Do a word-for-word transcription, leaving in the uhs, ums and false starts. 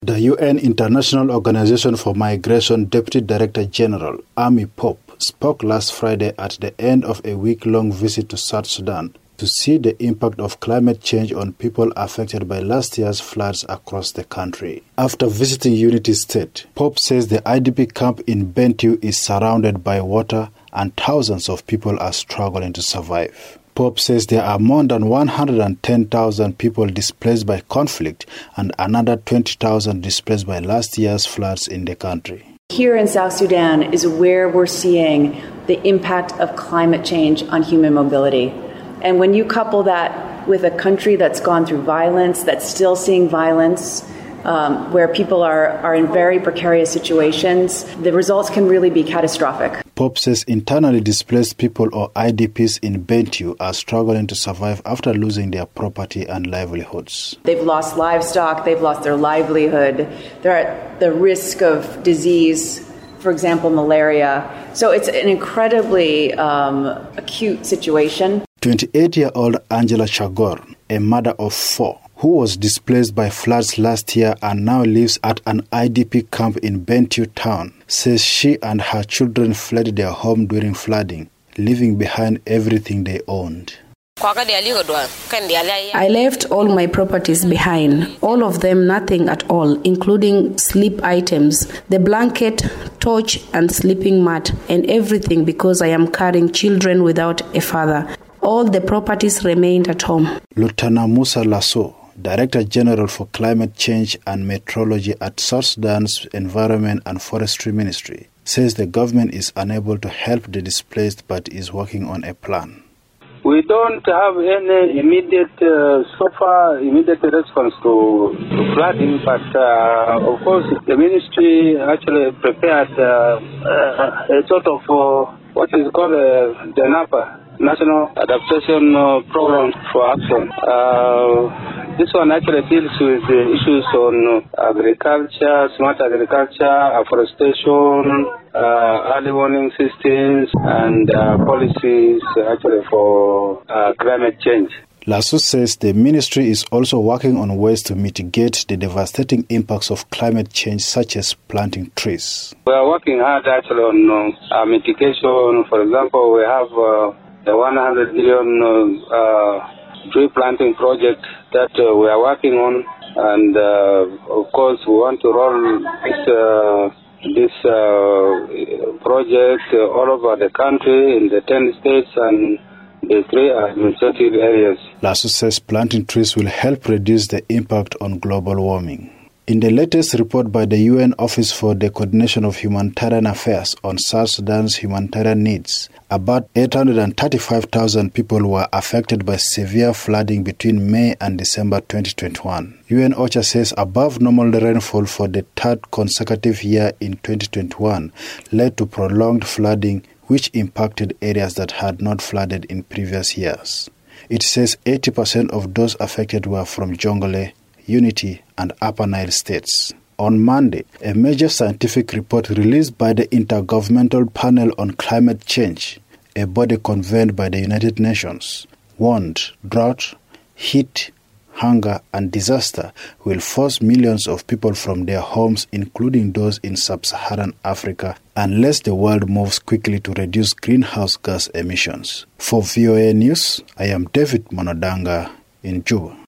The U N International Organization for Migration Deputy Director General, Amy Pope, spoke last Friday at the end of a week-long visit to South Sudan to see the impact of climate change on people affected by last year's floods across the country. After visiting Unity State, Pope says the I D P camp in Bentiu is surrounded by water and thousands of people are struggling to survive. Pope says there are more than one hundred ten thousand people displaced by conflict and another twenty thousand displaced by last year's floods in the country. Here in South Sudan is where we're seeing the impact of climate change on human mobility. And when you couple that with a country that's gone through violence, that's still seeing violence, um, where people are, are in very precarious situations, the results can really be catastrophic. Pope says internally displaced people or I D Ps in Bentiu are struggling to survive after losing their property and livelihoods. They've lost livestock, they've lost their livelihood, they're at the risk of disease, for example, malaria. So it's an incredibly um, acute situation. twenty-eight-year-old Angela Chagor, a mother of four, who was displaced by floods last year and now lives at an I D P camp in Bentiu town, says she and her children fled their home during flooding, leaving behind everything they owned. I left all my properties behind, all of them nothing at all, including sleep items, the blanket, torch and sleeping mat, and everything because I am carrying children without a father. All the properties remained at home. Lieutenant Musa Lasso, Director General for Climate Change and Meteorology at South Sudan's Environment and Forestry Ministry, says the government is unable to help the displaced but is working on a plan. We don't have any immediate, uh, so far, immediate response to, to flooding, but uh, of course the ministry actually prepared uh, uh, a sort of uh, what is called uh, the NAPA, National Adaptation uh, Program for Action. Uh, this one actually deals with the issues on agriculture, smart agriculture, afforestation, uh, early warning systems, and uh, policies actually for uh, climate change. Lasso says the ministry is also working on ways to mitigate the devastating impacts of climate change, such as planting trees. We are working hard actually on uh, mitigation. For example, we have uh, the one hundred billion uh, tree planting project that uh, we are working on, and uh, of course we want to roll this uh, this uh, project uh, all over the country in the ten states and the three administrative areas. Lasso says planting trees will help reduce the impact on global warming. In the latest report by the U N Office for the Coordination of Humanitarian Affairs on South Sudan's humanitarian needs, about eight hundred thirty-five thousand people were affected by severe flooding between May and December twenty twenty-one. U N OCHA says above normal rainfall for the third consecutive year in twenty twenty-one led to prolonged flooding, which impacted areas that had not flooded in previous years. It says eighty percent of those affected were from Jonglei, Unity, and Upper Nile states. On Monday, a major scientific report released by the Intergovernmental Panel on Climate Change, a body convened by the United Nations, warned drought, heat, hunger, and disaster will force millions of people from their homes, including those in sub-Saharan Africa, unless the world moves quickly to reduce greenhouse gas emissions. For V O A News, I am David Monodanga in Juba.